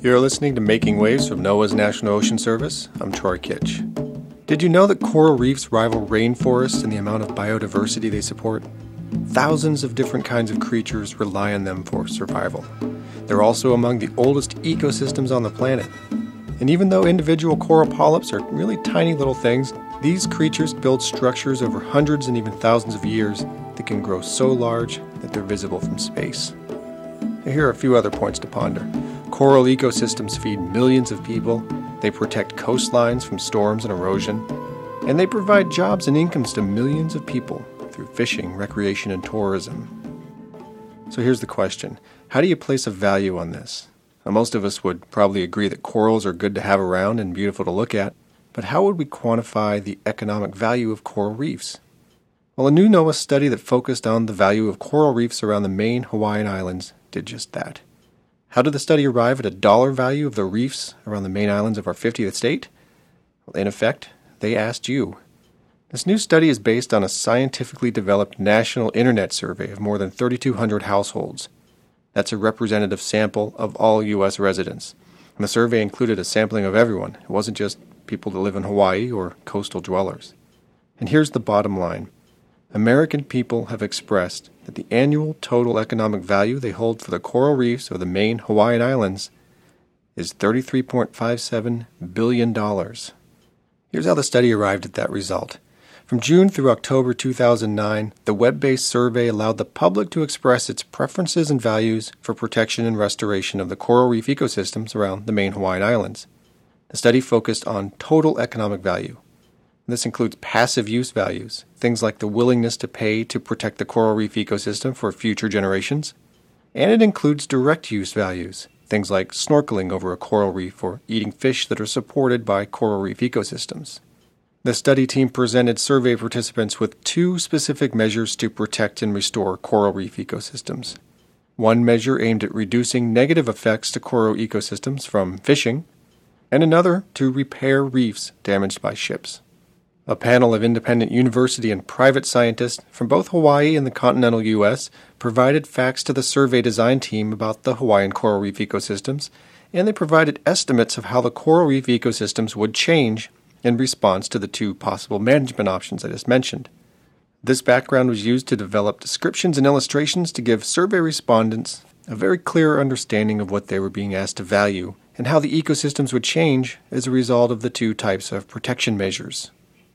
You're listening to Making Waves from NOAA's National Ocean Service. I'm Troy Kitch. Did you know that coral reefs rival rainforests in the amount of biodiversity they support? Thousands of different kinds of creatures rely on them for survival. They're also among the oldest ecosystems on the planet. And even though individual coral polyps are really tiny little things, these creatures build structures over hundreds and even thousands of years that can grow so large that they're visible from space. Here are a few other points to ponder. Coral ecosystems feed millions of people, they protect coastlines from storms and erosion, and they provide jobs and incomes to millions of people through fishing, recreation, and tourism. So here's the question. How do you place a value on this? Now, most of us would probably agree that corals are good to have around and beautiful to look at, but how would we quantify the economic value of coral reefs? Well, a new NOAA study that focused on the value of coral reefs around the main Hawaiian Islands did just that. How did the study arrive at a dollar value of the reefs around the main islands of our 50th state? Well, in effect, they asked you. This new study is based on a scientifically developed national internet survey of more than 3,200 households. That's a representative sample of all U.S. residents. And the survey included a sampling of everyone. It wasn't just people that live in Hawaii or coastal dwellers. And here's the bottom line. American people have expressed that the annual total economic value they hold for the coral reefs of the main Hawaiian Islands is $33.57 billion. Here's how the study arrived at that result. From June through October 2009, the web-based survey allowed the public to express its preferences and values for protection and restoration of the coral reef ecosystems around the main Hawaiian Islands. The study focused on total economic value. This includes passive use values, things like the willingness to pay to protect the coral reef ecosystem for future generations. And it includes direct use values, things like snorkeling over a coral reef or eating fish that are supported by coral reef ecosystems. The study team presented survey participants with two specific measures to protect and restore coral reef ecosystems. One measure aimed at reducing negative effects to coral ecosystems from fishing, and another to repair reefs damaged by ships. A panel of independent university and private scientists from both Hawaii and the continental U.S. provided facts to the survey design team about the Hawaiian coral reef ecosystems, and they provided estimates of how the coral reef ecosystems would change in response to the two possible management options I just mentioned. This background was used to develop descriptions and illustrations to give survey respondents a very clear understanding of what they were being asked to value and how the ecosystems would change as a result of the two types of protection measures.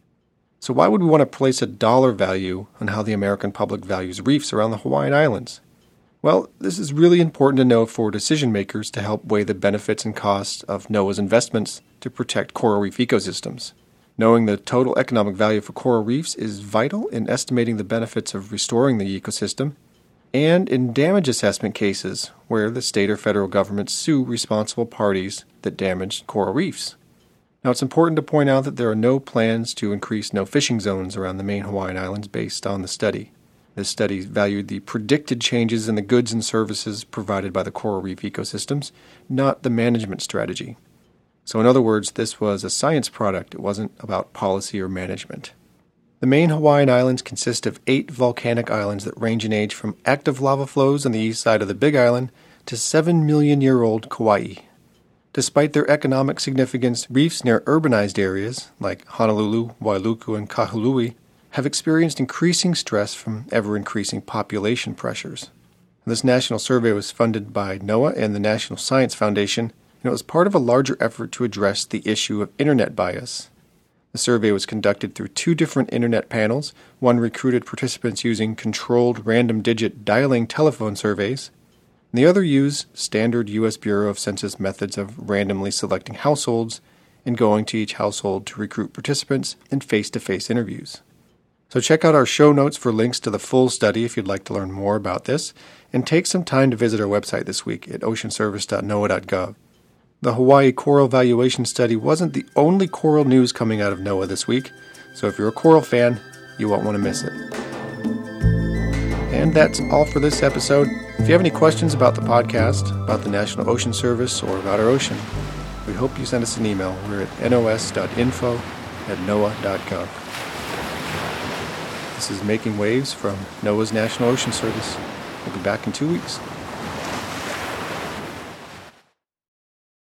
So why would we want to place a dollar value on how the American public values reefs around the Hawaiian Islands? Well, this is really important to know for decision makers to help weigh the benefits and costs of NOAA's investments to protect coral reef ecosystems. Knowing the total economic value for coral reefs is vital in estimating the benefits of restoring the ecosystem and in damage assessment cases where the state or federal governments sue responsible parties that damaged coral reefs. Now, it's important to point out that there are no plans to increase no-fishing zones around the main Hawaiian Islands based on the study. This study valued the predicted changes in the goods and services provided by the coral reef ecosystems, not the management strategy. So in other words, this was a science product. It wasn't about policy or management. The main Hawaiian Islands consist of 8 volcanic islands that range in age from active lava flows on the east side of the Big Island to 7-million-year-old Kauai. Despite their economic significance, reefs near urbanized areas, like Honolulu, Wailuku, and Kahului, have experienced increasing stress from ever-increasing population pressures. This national survey was funded by NOAA and the National Science Foundation, and it was part of a larger effort to address the issue of internet bias. The survey was conducted through 2 different internet panels. One recruited participants using controlled random-digit dialing telephone surveys, and the other used standard U.S. Bureau of Census methods of randomly selecting households and going to each household to recruit participants in face-to-face interviews. So check out our show notes for links to the full study if you'd like to learn more about this, and take some time to visit our website this week at oceanservice.noaa.gov. The Hawaii Coral Valuation Study wasn't the only coral news coming out of NOAA this week, so if you're a coral fan, you won't want to miss it. And that's all for this episode. If you have any questions about the podcast, about the National Ocean Service, or about our ocean, we hope you send us an email. We're at nos.info@noaa.gov. This is Making Waves from NOAA's National Ocean Service. We'll be back in 2 weeks.